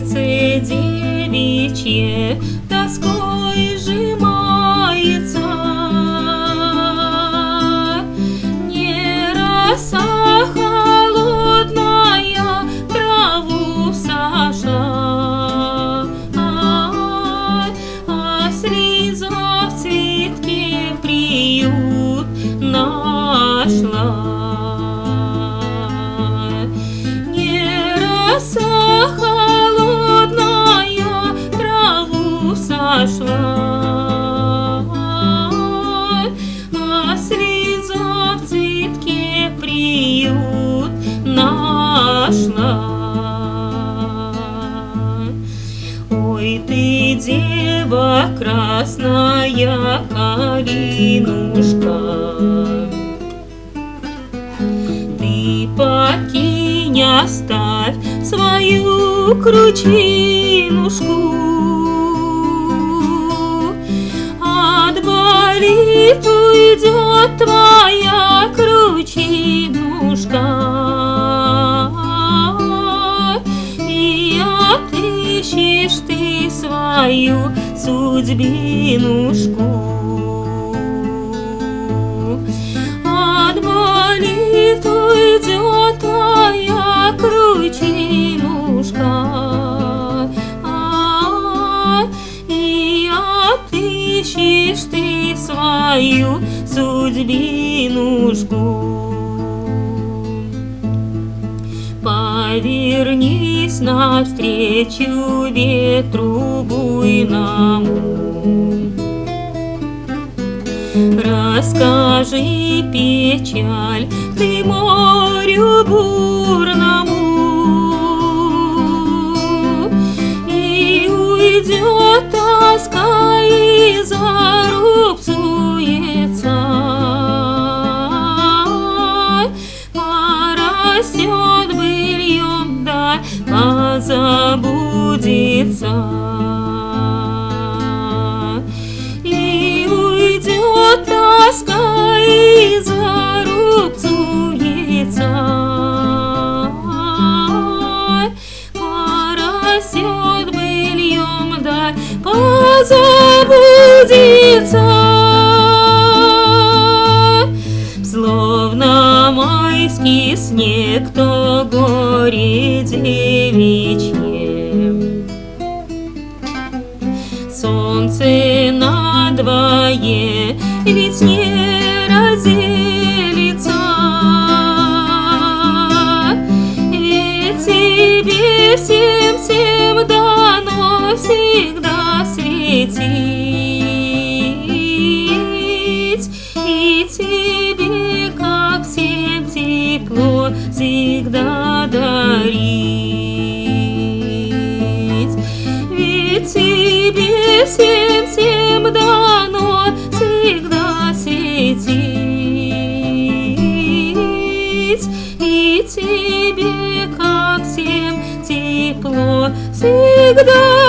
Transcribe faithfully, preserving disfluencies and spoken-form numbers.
сердце девичье тоской сжимается. Не роса холодная траву сошла, а, а слеза в цветке приют нашла. Роса холодная траву сошла, а слеза в цветке приют нашла. Ой ты, дева красная калинушка, ты покинь, оставь свою кручинушку. Отболит, уйдет твоя кручинушка, и отыщешь ты свою судьбинушку. Отболит, уйдет твоя кручинушка, а, и отыщешь ты свою судьбинушку. Повернись навстречу ветру буйному, расскажи печаль ты морю бурному, и уйдет тоска и зарубцуется, порастет быльем да позабудется. Тоска и зарубцуется, порастет быльем да позабудется. Словно майский снег, то горе девичье, солнце надвое ведь не разделится, ведь тебе всем всем дано всегда светить, и тебе как всем тепло всегда дарить, ведь тебе всем всем дано всегда светить, и тебе как всем тепло всегда